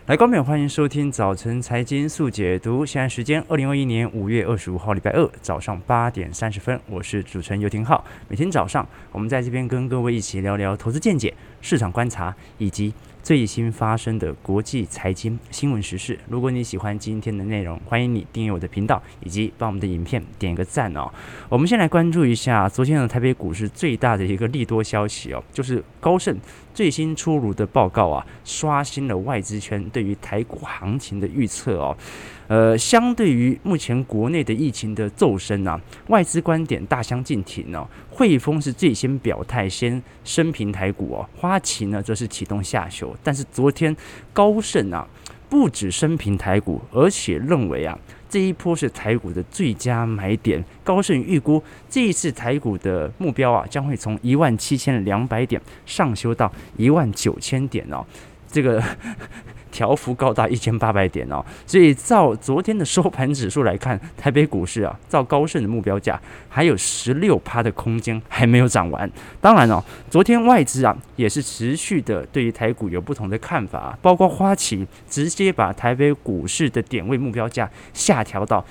来，观众朋友，欢迎收听早晨财经速解读。现在时间2021年5月25号礼拜二早上8点30分，我是主持人尤廷浩。每天早上，我们在这边跟各位一起聊聊投资见解、市场观察以及最新发生的国际财经新闻时事。如果你喜欢今天的内容，欢迎你订阅我的频道，以及帮我们的影片点个赞哦。我们先来关注一下昨天的台北股市最大的一个利多消息哦，就是高盛最新出炉的报告啊，刷新了外资圈对于台股行情的预测哦。相对于目前国内的疫情的骤升啊，外资观点大相径庭哦。汇丰是最先表态，先升评台股哦，花旗呢则是启动下修。但是昨天高盛啊，不止升评台股，而且认为啊，这一波是台股的最佳买点。高盛预估这一次台股的目标啊，将会从17200点上修到19000点哦。这个调幅高达1800点哦，所以照昨天的收盘指数来看，台北股市啊，照高盛的目标价还有16%的空间还没有涨完。当然哦，昨天外资啊也是持续的对于台股有不同的看法，包括花旗直接把台北股市的点位目标价下调到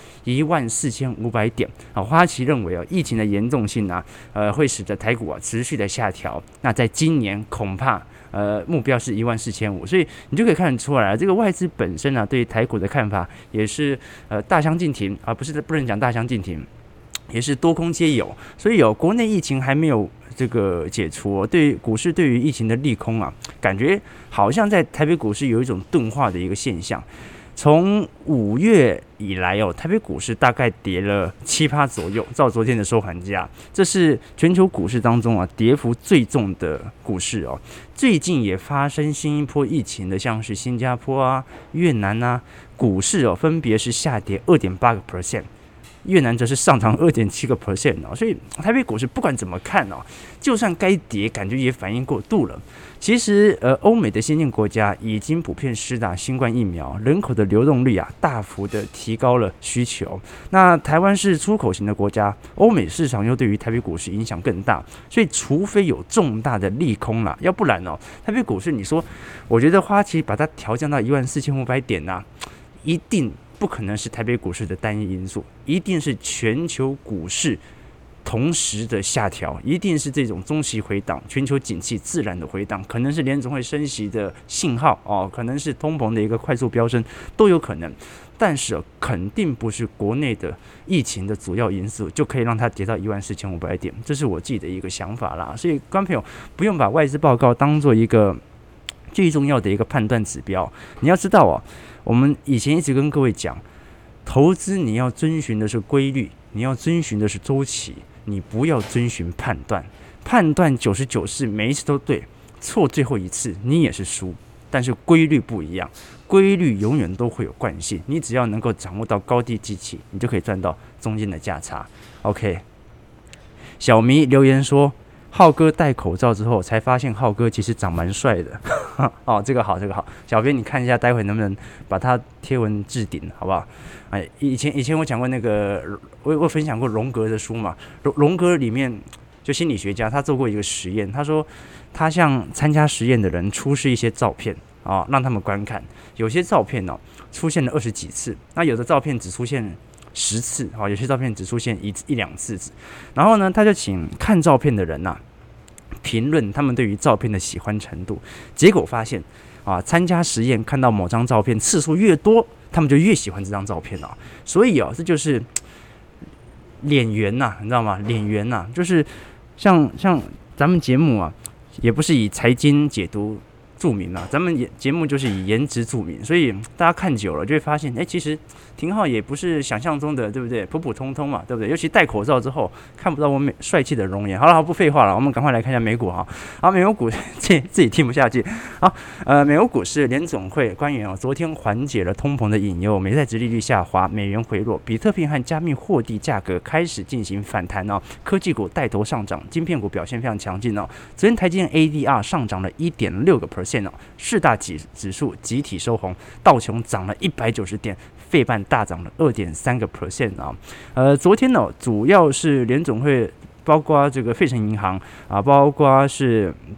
14500点啊。花旗认为疫情的严重性啊，会使得台股啊持续的下调。那在今年恐怕目标是14500，所以你就可以看得出来，这个外资本身啊对台股的看法也是大相径庭啊，不能讲大相径庭，也是多空皆有。所以国内疫情还没有这个解除，对股市对于疫情的利空啊，感觉好像在台北股市有一种钝化的一个现象。从5月以来台北股市大概跌了7%左右，照昨天的收盘价，这是全球股市当中跌幅最重的股市哦。最近也发生新一波疫情的，像是新加坡啊、越南啊，股市分别是下跌2.8%。越南则是上涨2.7%哦，所以台北股市不管怎么看就算该跌，感觉也反应过度了。其实欧美的先进国家已经普遍施打新冠疫苗，人口的流动率大幅的提高了需求。那台湾是出口型的国家，欧美市场又对于台北股市影响更大，所以除非有重大的利空啦，要不然台北股市你说，我觉得花旗把它调降到14500点一定不可能是台北股市的单一因素，一定是全球股市同时的下调，一定是这种中期回档，全球景气自然的回档，可能是联总会升息的信号可能是通膨的一个快速飙升，都有可能。但是肯定不是国内的疫情的主要因素，就可以让它跌到14500点，这是我自己的一个想法啦。所以观众朋友不用把外资报告当做一个最重要的一个判断指标。你要知道我们以前一直跟各位讲，投资你要遵循的是规律，你要遵循的是周期，你不要遵循判断。判断99次每一次都对，错最后一次你也是输。但是规律不一样，规律永远都会有惯性，你只要能够掌握到高低基期，你就可以赚到中间的价差。OK， 小迷留言说，浩哥戴口罩之后才发现浩哥其实长蛮帅的这个好，小编你看一下，待会能不能把他贴文置顶，好不好？以前我讲过那个，我分享过荣格的书嘛，荣格里面就心理学家他做过一个实验，他说他向参加实验的人出示一些照片让他们观看，有些照片出现了20几次，那有的照片只出现10次有些照片只出现一两次，然后呢，他就请看照片的人评论他们对于照片的喜欢程度，结果发现参加实验看到某张照片次数越多，他们就越喜欢这张照片所以这就是脸缘你知道吗？脸缘就是像咱们节目也不是以财经解读著名咱们节目就是以颜值著名，所以大家看久了就会发现，其实廷浩也不是想象中的，对不对？普普通通嘛，对不对？尤其戴口罩之后，看不到我帅气的容颜。好了，不废话了，我们赶快来看一下美股好，美国股自己听不下去。好，美国股市联总会官员昨天缓解了通膨的隐忧，美债殖利率下滑，美元回落，比特币和加密货币价格开始进行反弹科技股带头上涨，晶片股表现非常强劲昨天台积电 ADR 上涨了1.6%四大指数集体收红，道琼涨了190点，费半大涨了2.3%昨天主要是联总会，包括这个费城银行包括是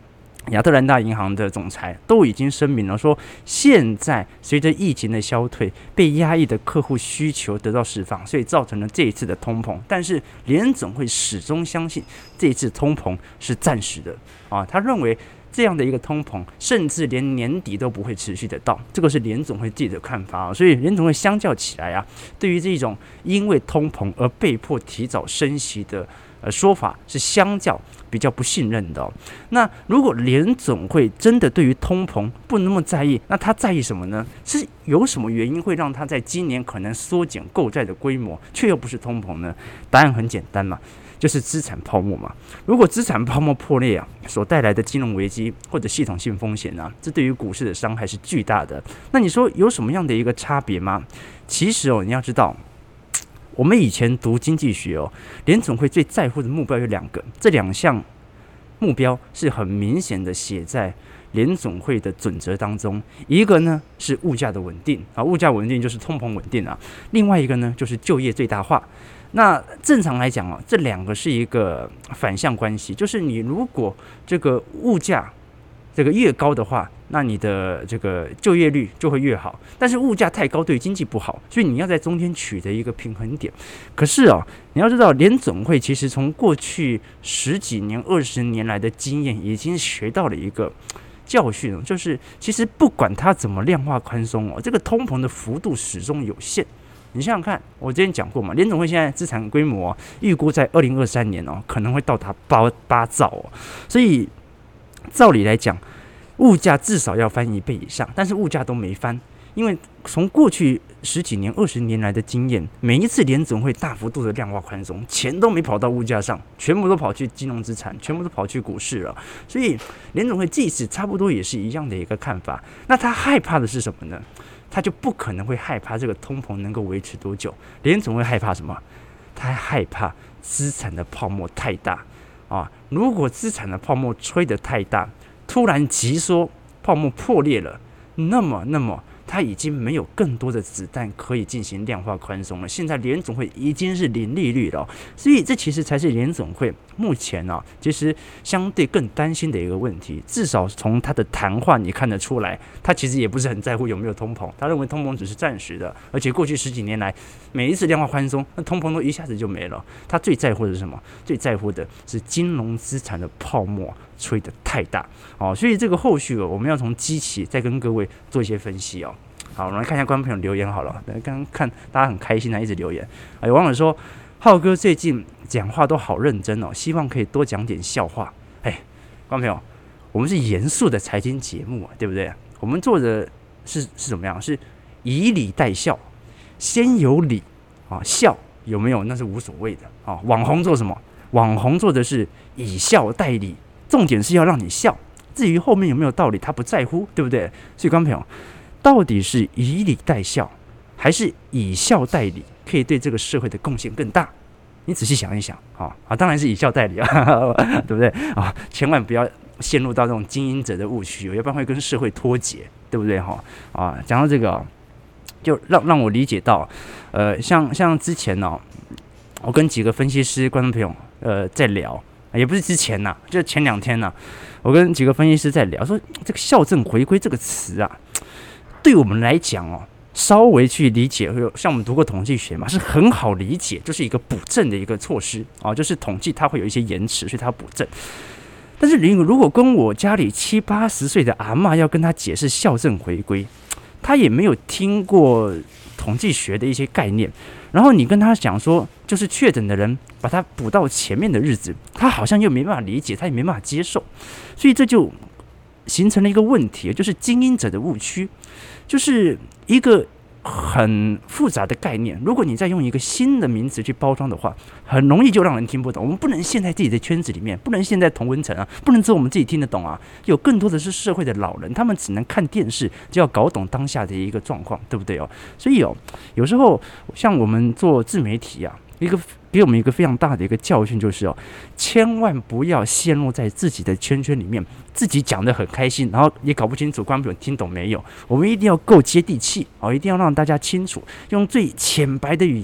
亚特兰大银行的总裁都已经声明了说，现在随着疫情的消退，被压抑的客户需求得到释放，所以造成了这一次的通膨。但是联总会始终相信这一次通膨是暂时的啊，他认为这样的一个通膨，甚至连年底都不会持续得到，这个是联总会自己的看法啊。所以联总会相较起来啊，对于这种因为通膨而被迫提早升息的说法，是相较比较不信任的哦。那如果联总会真的对于通膨不那么在意，那他在意什么呢？是有什么原因会让他在今年可能缩减购债的规模，却又不是通膨呢？答案很简单嘛。就是资产泡沫嘛。如果资产泡沫破裂啊，所带来的金融危机或者系统性风险啊，这对于股市的伤害是巨大的。那你说有什么样的一个差别吗？其实哦，你要知道，我们以前读经济学哦，联总会最在乎的目标有2个，这2项目标是很明显的写在联总会的准则当中。一个呢是物价的稳定啊，物价稳定就是通膨稳定啊。另外一个呢就是就业最大化。那正常来讲这2个是一个反向关系，就是你如果这个物价这个越高的话，那你的这个就业率就会越好。但是物价太高对经济不好，所以你要在中间取得一个平衡点。可是你要知道，联总会其实从过去10几年、20年来的经验，已经学到了一个教训，就是其实不管它怎么量化宽松这个通膨的幅度始终有限。你想想看，我之前讲过嘛，联总会现在资产规模预估在2023年可能会到达8兆所以照理来讲，物价至少要翻1倍以上，但是物价都没翻，因为从过去10几年、20年来的经验，每一次联总会大幅度的量化宽松，钱都没跑到物价上，全部都跑去金融资产，全部都跑去股市了。所以联总会这次差不多也是一样的一个看法。那他害怕的是什么呢？他就不可能会害怕这个通膨能够维持多久。联总会害怕什么？他害怕资产的泡沫太大如果资产的泡沫吹得太大，突然急缩，泡沫破裂了，那么它已经没有更多的子弹可以进行量化宽松了。现在联总会已经是零利率了所以这其实才是联总会目前其实相对更担心的一个问题。至少从他的谈话你看得出来，他其实也不是很在乎有没有通膨，他认为通膨只是暂时的，而且过去10几年来每一次量化宽松，那通膨都一下子就没了。他最在乎的是什么？最在乎的是金融资产的泡沫吹得太大所以这个后续我们要从基期再跟各位做一些分析好，我们来看一下观众朋友留言好了。刚刚看大家很开心一直留言有网友说，浩哥最近讲话都好认真希望可以多讲点笑话。观众朋友，我们是严肃的财经节目对不对？我们做的是怎么样？是以理带笑，先有理笑有没有那是无所谓的网红做什么？网红做的是以笑代理，重点是要让你笑，至于后面有没有道理他不在乎，对不对？所以观众朋友，到底是以理带笑还是以笑代理可以对这个社会的贡献更大？你仔细想一想当然是以笑代理对不对千万不要陷入到这种经营者的误区要不然会跟社会脱节，对不对讲到这个就让我理解到像之前我跟几个分析师观众朋友在聊，也不是之前就前2天我跟几个分析师在聊，说这个校正回归这个词对我们来讲稍微去理解，像我们读过统计学嘛，是很好理解，就是一个补正的一个措施就是统计它会有一些延迟，所以它要补正。但是如果跟我家里70、80岁的阿嬷要跟他解释校正回归，他也没有听过统计学的一些概念，然后你跟他讲说，就是确诊的人把他补到前面的日子，他好像又没办法理解，他也没办法接受，所以这就形成了一个问题，就是经营者的误区，就是一个很复杂的概念，如果你再用一个新的名词去包装的话，很容易就让人听不懂。我们不能陷在自己的圈子里面，不能陷在同温层不能只有我们自己听得懂有更多的是社会的老人，他们只能看电视就要搞懂当下的一个状况，对不对所以有时候像我们做自媒体给我们一个非常大的一个教训，就是千万不要陷入在自己的圈里面，自己讲得很开心，然后也搞不清楚观众朋友听懂没有。我们一定要够接地气一定要让大家清楚，用最浅白的语言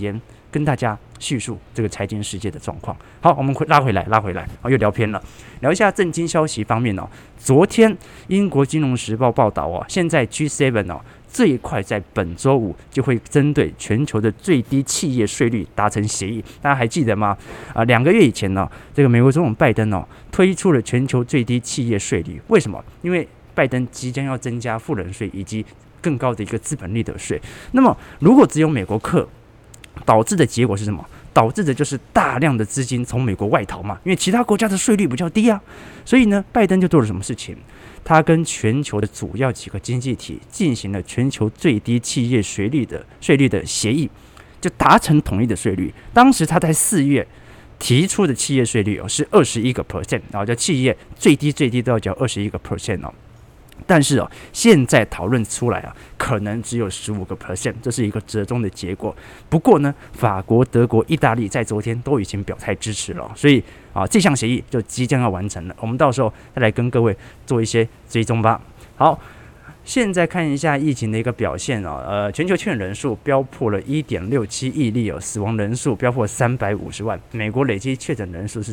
跟大家叙述这个财经世界的状况。好，我们拉回来，又聊偏了，聊一下政经消息方面哦。昨天英国金融时报报道哦，现在 G7 哦，最快在本周五就会针对全球的最低企业税率达成协议。大家还记得吗？2个月以前呢，这个美国总统拜登推出了全球最低企业税率。为什么？因为拜登即将要增加富人税以及更高的一个资本利得税。那么如果只有美国课，导致的结果是什么？导致的就是大量的资金从美国外逃嘛，因为其他国家的税率比较低啊。所以呢，拜登就做了什么事情？他跟全球的主要几个经济体进行了全球最低企业税率的协议，就达成统一的税率。当时他在4月提出的企业税率是21%，然后叫企业最低都要缴21%哦。但是现在讨论出来可能只有15%，这是一个折中的结果。不过呢，法国、德国、意大利在昨天都已经表态支持了，所以这项协议就即将要完成了。我们到时候再来跟各位做一些追踪吧。好，现在看一下疫情的一个表现全球确诊人数飙破了 1.67 亿例死亡人数飙破350万，美国累计确诊人数是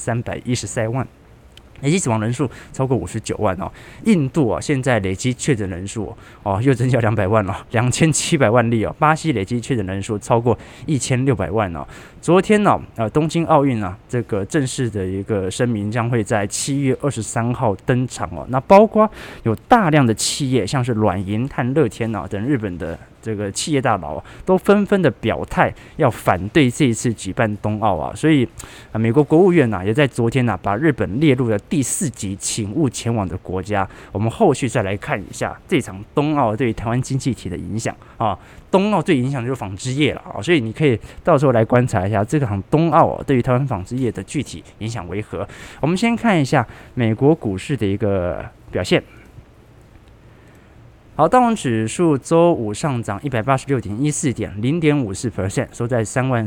3313万。累计死亡人数超过59万印度现在累计确诊人数又增加200万2700万例巴西累计确诊人数超过1600万昨天东京奥运这个正式的一个声明将会在7月23号登场那包括有大量的企业，像是软银和乐天等日本的这个企业大佬都纷纷的表态要反对这一次举办冬奥所以美国国务院也在昨天把日本列入了第4级请勿前往的国家。我们后续再来看一下这场冬奥对于台湾经济体的影响冬奥最影响的就是纺织业了所以你可以到时候来观察一下这场冬奥对于台湾纺织业的具体影响为何。我们先看一下美国股市的一个表现。好，道琼指数周五上涨186.14点 0.54%， 收在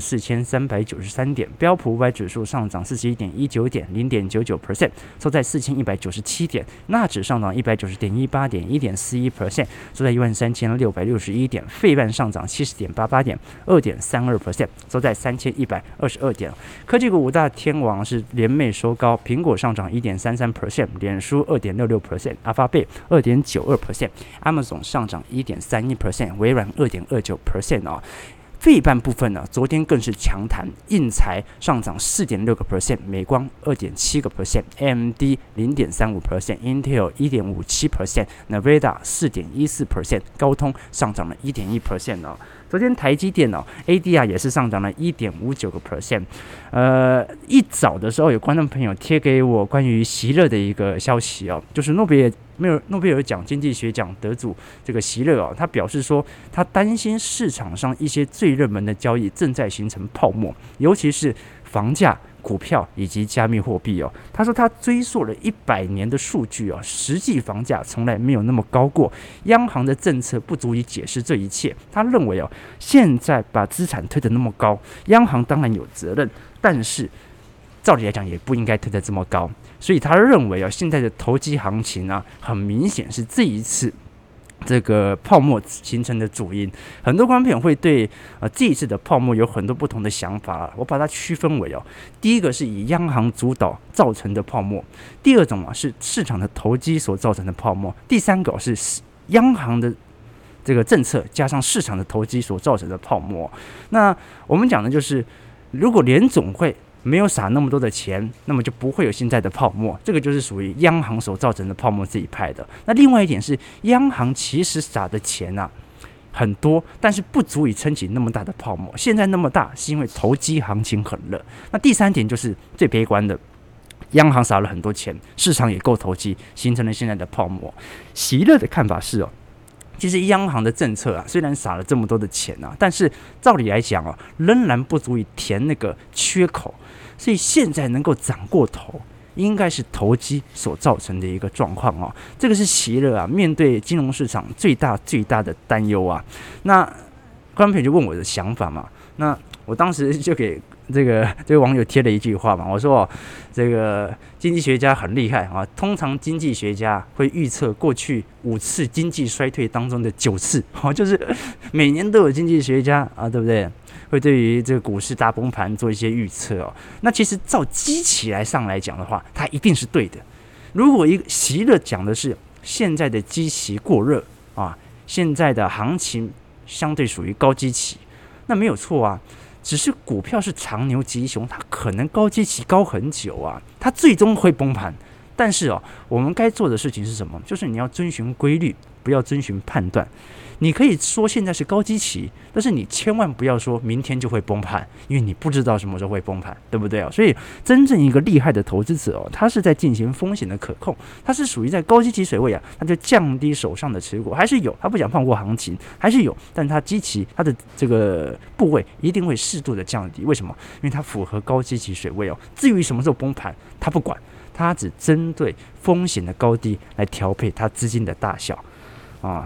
34,393点。标普500指数上涨41.19点 0.99%， 收在4197点。纳指上涨190.18点 1.41%， 收在13661点。费半上涨70.88点 2.32%， 收在3122点。科技股5大天王是连袂收高，苹果上涨1.33%， 脸书2.66%， 阿发贝2.92%， Amazon上涨1.31%， 微软2.29%费半部分昨天更是强弹，印材上涨4.6%， 美光2.7%， AMD 0.35%， Intel 1.57%， Nvidia 4.14%， 高通上涨了1.1%昨天台积电ADR 也是上涨了1.59%。一早的时候有观众朋友贴给我关于席勒的一个消息就是诺贝尔奖经济学奖得主这个席勒他表示说，他担心市场上一些最热门的交易正在形成泡沫，尤其是房价、股票以及加密货币他说他追溯了100年的数据实际房价从来没有那么高过，央行的政策不足以解释这一切。他认为现在把资产推得那么高，央行当然有责任，但是照理来讲也不应该推得这么高。所以他认为现在的投机行情很明显是这一次这个泡沫形成的主因。很多观众朋友会对这一次的泡沫有很多不同的想法我把它区分为第一个是以央行主导造成的泡沫，第二种是市场的投机所造成的泡沫，第三个是央行的这个政策加上市场的投机所造成的泡沫。那我们讲的就是如果联总会没有撒那么多的钱，那么就不会有现在的泡沫，这个就是属于央行所造成的泡沫这一派的。那另外一点是，央行其实撒的钱很多，但是不足以撑起那么大的泡沫。现在那么大，是因为投机行情很热。那第三点就是最悲观的，央行撒了很多钱，市场也够投机，形成了现在的泡沫。席勒的看法是其实央行的政策虽然撒了这么多的钱但是照理来讲仍然不足以填那个缺口，所以现在能够涨过头，应该是投机所造成的一个状况这个是席勒面对金融市场最大的担忧那观众朋友就问我的想法嘛，那我当时就给这个网友贴了一句话嘛，我说这个经济学家很厉害啊，通常经济学家会预测过去5次经济衰退当中的9次，就是每年都有经济学家啊，对不对？会对于这个股市大崩盘做一些预测哦。那其实照基期来讲的话，它一定是对的。如果一个席勒讲的是现在的基期过热啊，现在的行情相对属于高基期，那没有错啊。只是股票是长牛吉熊，它可能高基期高很久啊，它最终会崩盘。但是哦，我们该做的事情是什么？就是你要遵循规律，不要遵循判断。你可以说现在是高基期，但是你千万不要说明天就会崩盘，因为你不知道什么时候会崩盘，对不对啊？所以真正一个厉害的投资者哦，他是在进行风险的可控，他是属于在高基期水位啊，他就降低手上的持股，还是有，他不想放过行情，还是有，但他基期他的这个部位一定会适度的降低。为什么？因为它符合高基期水位哦。至于什么时候崩盘，他不管，他只针对风险的高低来调配他资金的大小啊。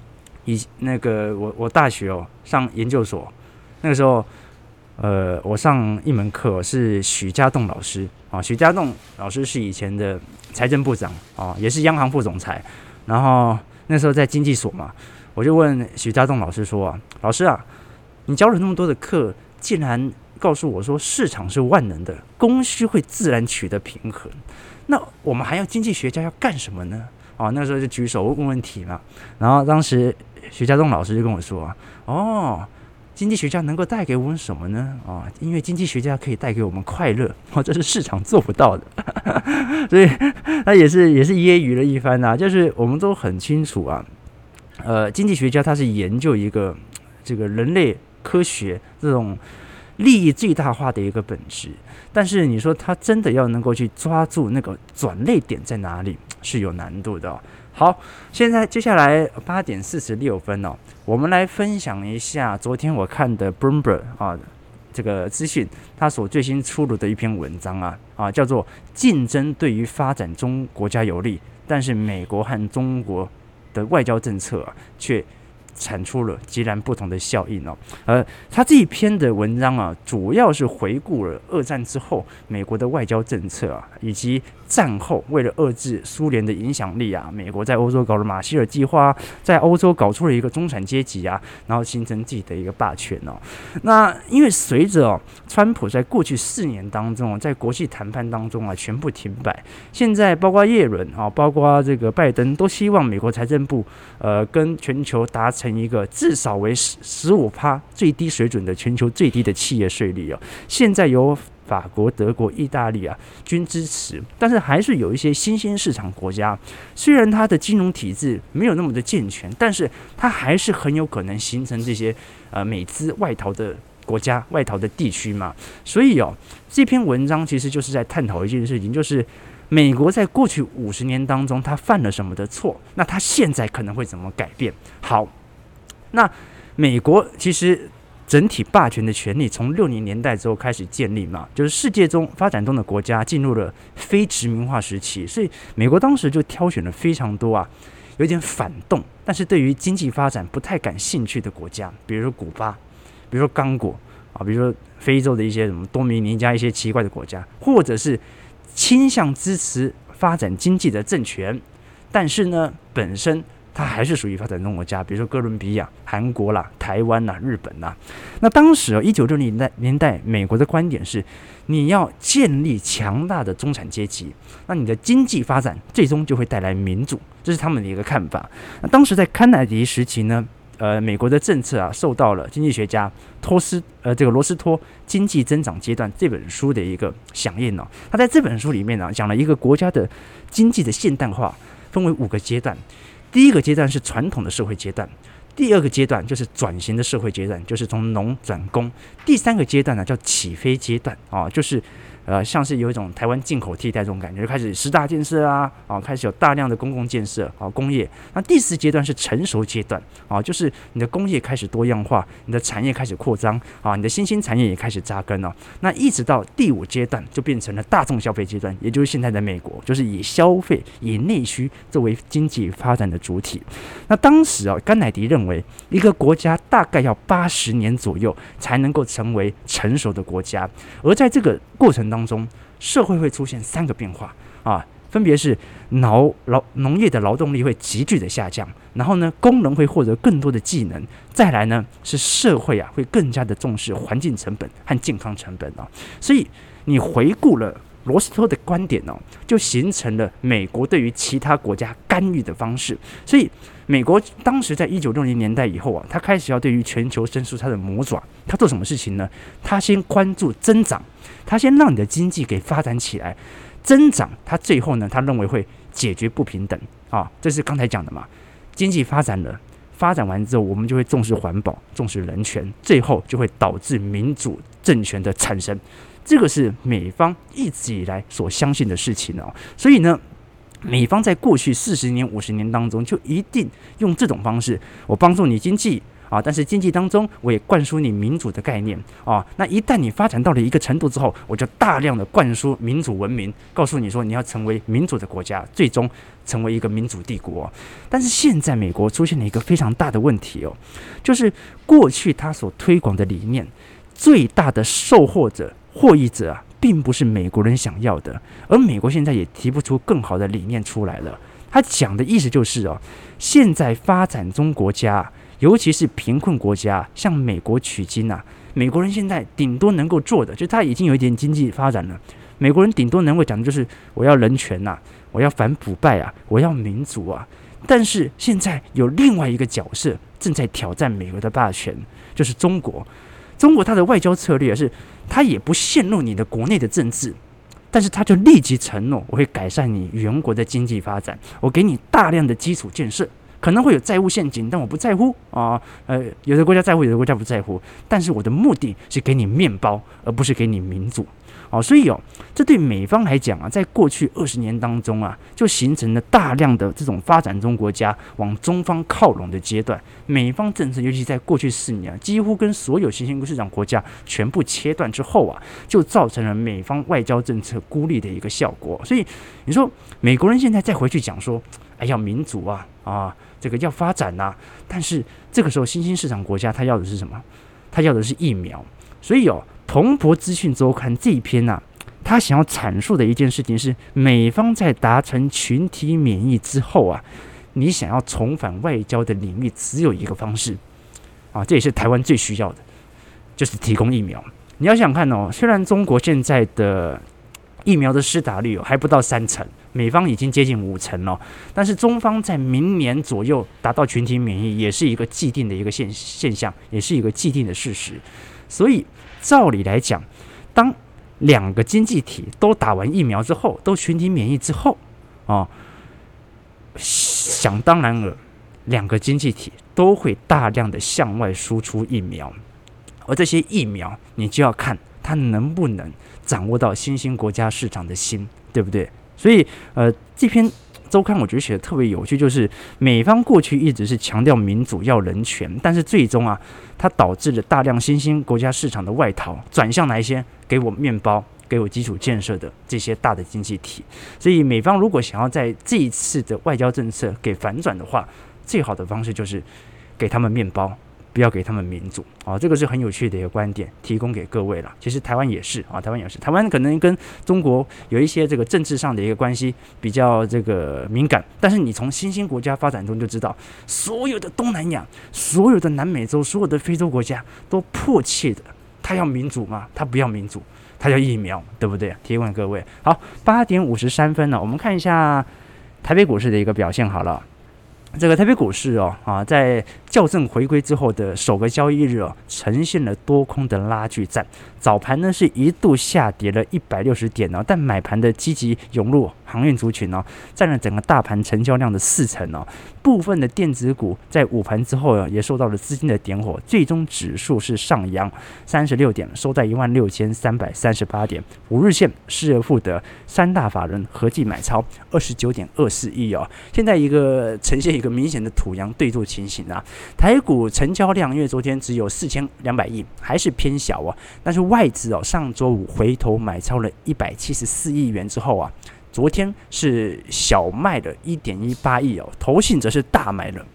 我大学上研究所那个时候，我上一门课是许家栋老师啊，许家栋老师是以前的财政部长啊，也是央行副总裁。然后那时候在经济所嘛，我就问许家栋老师说啊，老师啊，你教了那么多的课，竟然告诉我说市场是万能的，供需会自然取得平衡，那我们还要经济学家要干什么呢？啊，那时候就举手问问题嘛。然后当时徐家栋老师就跟我说经济学家能够带给我们什么呢？因为经济学家可以带给我们快乐，这是市场做不到的。所以他也是揶揄了一番啊，就是我们都很清楚啊，经济学家他是研究一个这个人类科学这种利益最大化的一个本质，但是你说他真的要能够去抓住那个转捩点在哪里，是有难度的。好，接下来8点46分我们来分享一下昨天我看的 Bloomberg 这个资讯，他所最新出炉的一篇文章叫做竞争对于发展中国家有利，但是美国和中国的外交政策却产出了截然不同的效应他这一篇的文章主要是回顾了2战之后美国的外交政策以及战后为了遏制苏联的影响力美国在欧洲搞了马歇尔计划，在欧洲搞出了一个中产阶级然后形成自己的一个霸权那因为随着川普在过去4年当中在国际谈判当中全部停摆，现在包括耶伦包括这个拜登都希望美国财政部跟全球达成一个至少为15%最低水准的全球最低的企业税率现在由法国、德国、意大利均支持，但是还是有一些新兴市场国家，虽然它的金融体制没有那么的健全，但是它还是很有可能形成这些美资外逃的国家、外逃的地区嘛。所以这篇文章其实就是在探讨一件事情，就是美国在过去50年当中，它犯了什么的错？那它现在可能会怎么改变？好，那美国其实整体霸权的权利从60年代之后开始建立嘛，就是世界中发展中的国家进入了非殖民化时期，所以美国当时就挑选了非常多有点反动，但是对于经济发展不太感兴趣的国家，比如说古巴，比如说刚果比如说非洲的一些什么多米尼加一些奇怪的国家，或者是倾向支持发展经济的政权，但是呢本身它还是属于发展中国家，比如说哥伦比亚、韩国啦、台湾啦、日本啦。那当时1960年代美国的观点是，你要建立强大的中产阶级，那你的经济发展最终就会带来民主，这是他们的一个看法。那当时在甘乃迪时期呢，美国的政策受到了经济学家这个罗斯托《经济增长阶段》这本书的一个响应他在这本书里面讲了一个国家的经济的现代化分为5个阶段。第一个阶段是传统的社会阶段，第2个阶段就是转型的社会阶段，就是从农转工，第3个阶段呢叫起飞阶段就是像是有一种台湾进口替代这种感觉，就开始10大建设开始有大量的公共建设工业。那第4阶段是成熟阶段就是你的工业开始多样化，你的产业开始扩张你的新兴产业也开始扎根那一直到第5阶段就变成了大众消费阶段，也就是现在的美国，就是以消费、以内需作为经济发展的主体。那当时甘乃迪认为，一个国家大概要80年左右才能够成为成熟的国家，而在这个过程当中，社会会出现3个变化分别是农业的劳动力会急剧的下降，然后呢，工人会获得更多的技能，再来呢是社会会更加的重视环境成本和健康成本所以你回顾了罗斯托的观点就形成了美国对于其他国家干预的方式。所以美国当时在1960年代以后他开始要对于全球伸出他的魔爪。他做什么事情呢？他先关注增长，他先让你的经济给发展起来，增长他最后呢，他认为会解决不平等这是刚才讲的嘛。经济发展了，发展完之后，我们就会重视环保，重视人权，最后就会导致民主政权的产生。这个是美方一直以来所相信的事情所以呢，美方在过去40年、50年当中，就一定用这种方式，我帮助你经济但是经济当中我也灌输你民主的概念那一旦你发展到了一个程度之后，我就大量的灌输民主文明，告诉你说你要成为民主的国家，最终成为一个民主帝国但是现在美国出现了一个非常大的问题就是过去他所推广的理念，最大的获益者并不是美国人想要的，而美国现在也提不出更好的理念出来了。他讲的意思就是现在发展中国家，尤其是贫困国家，向美国取经美国人现在顶多能够做的，就是他已经有一点经济发展了，美国人顶多能够讲的就是我要人权我要反腐败我要民主但是现在有另外一个角色正在挑战美国的霸权，就是中国。中国它的外交策略是，它也不陷入你的国内的政治，但是它就立即承诺我会改善你原国的经济发展，我给你大量的基础建设，可能会有债务陷阱，但我不在乎有的国家在乎，有的国家不在乎，但是我的目的是给你面包，而不是给你民主所以这对美方来讲在过去20年当中就形成了大量的这种发展中国家往中方靠拢的阶段。美方政策尤其在过去4年几乎跟所有新兴市场国家全部切断之后就造成了美方外交政策孤立的一个效果。所以你说美国人现在再回去讲说要民主这个要发展但是这个时候新兴市场国家他要的是什么？他要的是疫苗。所以彭博资讯周刊这一篇他想要阐述的一件事情是，美方在达成群体免疫之后你想要重返外交的领域，只有一个方式这也是台湾最需要的，就是提供疫苗。你要想看虽然中国现在的疫苗的施打率还不到30%，美方已经接近50%了，但是中方在明年左右达到群体免疫，也是一个既定的一个现象，也是一个既定的事实。所以照理来讲，当2个经济体都打完疫苗之后，都群体免疫之后想当然了，2个经济体都会大量的向外输出疫苗，而这些疫苗你就要看它能不能掌握到新兴国家市场的心，对不对？所以这篇周刊我觉得写的特别有趣，就是美方过去一直是强调民主要人权，但是最终它导致了大量新兴国家市场的外逃，转向哪一些给我面包、给我基础建设的这些大的经济体。所以美方如果想要在这一次的外交政策给反转的话，最好的方式就是给他们面包，不要给他们民主这个是很有趣的一个观点，提供给各位了。其实台湾也是台湾可能跟中国有一些这个政治上的一个关系比较这个敏感，但是你从新兴国家发展中就知道，所有的东南亚、所有的南美洲、所有的非洲国家都迫切的，他要民主吗？他不要民主，他要疫苗，对不对？提问各位。好，8点53分了，我们看一下台北股市的一个表现好了。这个台北股市在校正回归之后的首个交易日呈现了多空的拉锯战。早盘呢是一度下跌了160点但买盘的积极涌入航运族群占了整个大盘成交量的40%部分的电子股在午盘之后也受到了资金的点火，最终指数是上扬36点，收在16338点。5日线失而复得，三大法人合计买超29.24亿现在呈现一个明显的土洋对坐情形台股成交量因为昨天只有4200亿，还是偏小但是外资上周五回头买超了174亿元之后昨天是小卖了1.18亿投信则是大买了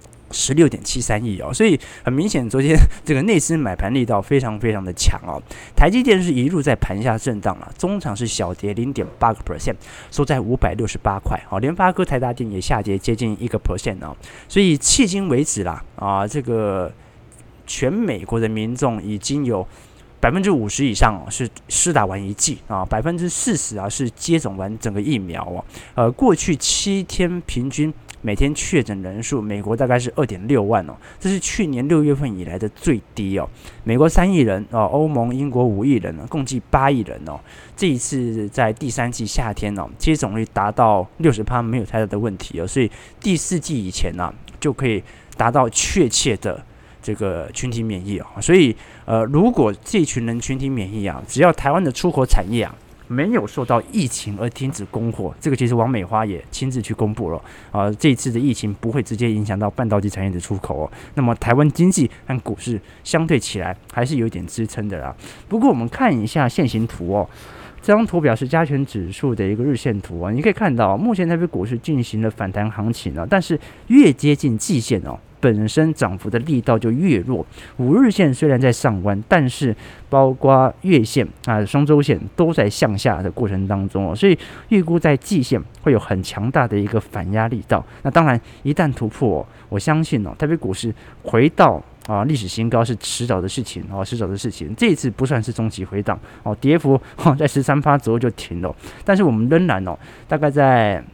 16.73亿所以很明显，昨天这个内资买盘力道非常非常的强台积电是一路在盘下震荡中场是小跌0.8%，收在568块联发科、台达电也下跌接近1%所以迄今为止这个全美国的民众已经有50%以上是施打完1剂40%是接种完整个疫苗过去7天平均每天确诊人数，美国大概是2.6万这是去年6月份以来的最低美国3亿人欧盟、英国5亿人共计8亿人这一次在第3季夏天接种率达到60%没有太大的问题所以第4季以前就可以达到确切的这个群体免疫所以如果这群人群体免疫只要台湾的出口产业没有受到疫情而停止供货，这个其实王美花也亲自去公布了这一次的疫情不会直接影响到半导体产业的出口那么台湾经济和股市相对起来还是有点支撑的啦。不过我们看一下线形图这张图表示加权指数的一个日线图你可以看到目前台北股市进行了反弹行情但是越接近季线本身涨幅的力道就越弱。5日线虽然在上弯，但是包括月线双周线都在向下的过程当中所以预估在季线会有很强大的一个反压力道。那当然一旦突破我相信台北股市回到历史新高是迟早的事情这一次不算是中期回档跌幅在13%左右就停了，但是我们仍然大概在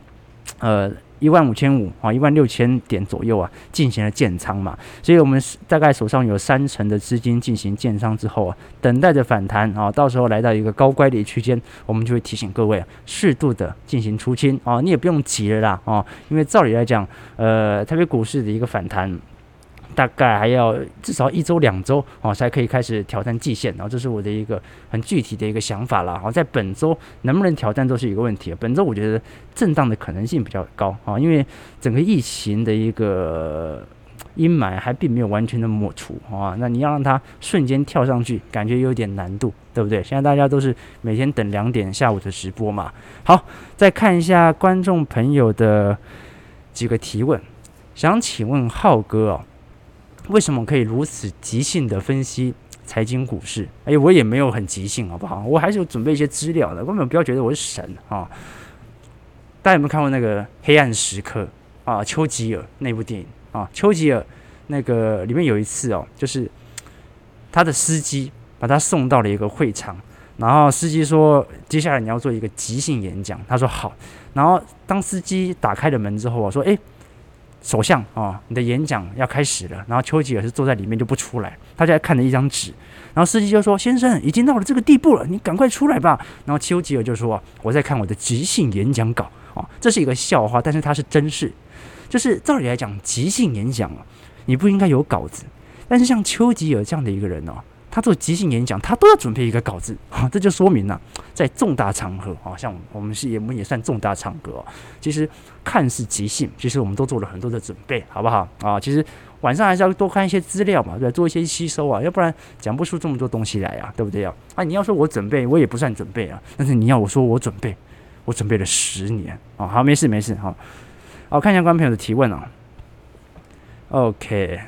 15500 16000点左右进行了建仓嘛，所以我们大概手上有30%的资金进行建仓之后等待着反弹到时候来到一个高乖离区间，我们就会提醒各位适度的进行出清你也不用急了啦因为照理来讲台北股市的一个反弹大概还要至少1周2周才可以开始挑战季线这是我的一个很具体的一个想法啦在本周能不能挑战都是一个问题本周我觉得震荡的可能性比较高因为整个疫情的一个阴霾还并没有完全的抹除那你要让它瞬间跳上去感觉有点难度，对不对？现在大家都是每天等2点下午的直播嘛。好，再看一下观众朋友的几个提问，想请问浩哥为什么可以如此即兴的分析财经股市？我也没有很即兴，好不好？我还是有准备一些资料的，根本不要觉得我是神大家有没有看过那个《黑暗时刻》丘吉尔那部电影丘吉尔那个里面有一次就是他的司机把他送到了一个会场，然后司机说接下来你要做一个即兴演讲，他说好，然后当司机打开了门之后说首相你的演讲要开始了。然后丘吉尔是坐在里面就不出来，他就在看着一张纸。然后司机就说：“先生，已经到了这个地步了，你赶快出来吧。”然后丘吉尔就说：“我在看我的即兴演讲稿这是一个笑话，但是它是真事。就是照理来讲，即兴演讲你不应该有稿子，但是像丘吉尔这样的一个人他做即兴演讲，他都要准备一个稿子这就说明在重大场合像我们也算重大场合其实看似即兴，其实我们都做了很多的准备，好不好其实晚上还是要多看一些资料嘛，对，做一些吸收要不然讲不出这么多东西来对不对你要说我准备，我也不算准备但是你要我说我准备，我准备了10年好，没事好，看一下观众朋友的提问OK。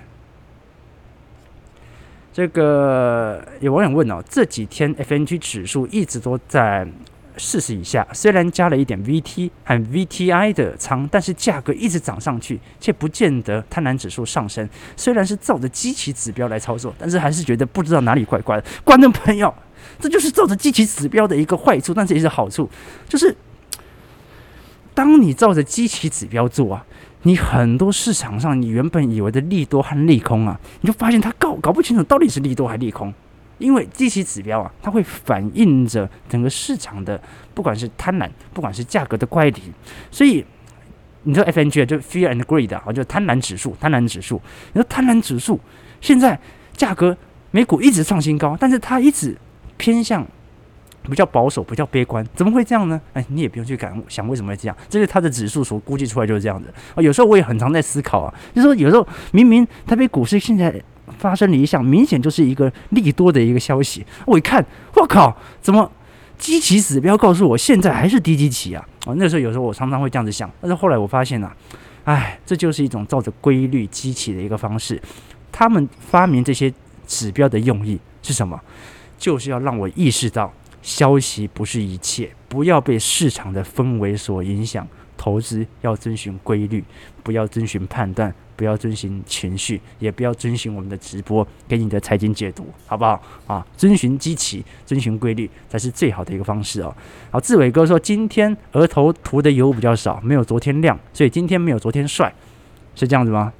这个有网友问这几天 FNG 指数一直都在40以下，虽然加了一点 VT 和 VTI 的仓，但是价格一直涨上去，却不见得贪婪指数上升。虽然是照着基期指标来操作，但是还是觉得不知道哪里怪怪的。观众朋友，这就是照着基期指标的一个坏处，但是也是好处，就是当你照着基期指标做你很多市场上你原本以为的利多和利空啊，你就发现它搞不清楚到底是利多还是利空。因为基期指标啊，它会反映着整个市场的，不管是贪婪，不管是价格的乖离，所以你知道 FNG 就 Fear and Greed 啊，就贪婪指数，你说贪婪指数现在价格美股一直创新高，但是它一直偏向比较保守，比较悲观，怎么会这样呢？你也不用去想为什么会这样，这是它的指数所估计出来就是这样子。有时候我也很常在思考啊，就是说有时候明明台北股市现在发生了一项明显就是一个利多的一个消息，我一看，我靠，怎么基期指标告诉我现在还是低基期啊？那时候有时候我常常会这样子想，但是后来我发现啊，这就是一种照着规律基期的一个方式。他们发明这些指标的用意是什么？就是要让我意识到，消息不是一切，不要被市场的氛围所影响。投资要遵循规律，不要遵循判断，不要遵循情绪，也不要遵循我们的直播给你的财经解读，好不好啊？遵循基期，遵循规律，才是最好的一个方式哦。好，志伟哥说今天额头涂的油比较少，没有昨天亮，所以今天没有昨天帅，是这样子吗？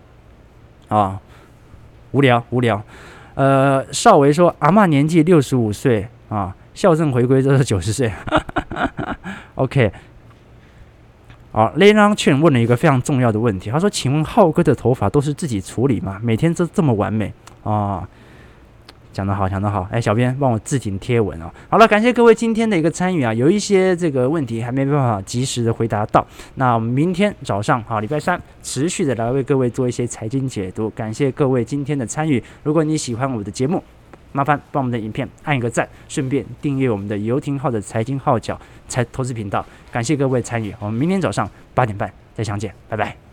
无聊。少维说阿嬷年纪65岁啊，校正回归都是90岁。OK。好，雷浪劝问了一个非常重要的问题，他说：“请问浩哥的头发都是自己处理吗？每天都这么完美啊？”讲得好，小编帮我置顶贴文哦。好了，感谢各位今天的一个参与啊，有一些这个问题还没办法及时的回答到，那我们明天早上礼拜3持续的来为各位做一些财经解读，感谢各位今天的参与。如果你喜欢我的节目，麻烦帮我们的影片按一个赞，顺便订阅我们的游艇号的财经号角投资频道。感谢各位参与，我们明天早上8点半再相见，拜拜。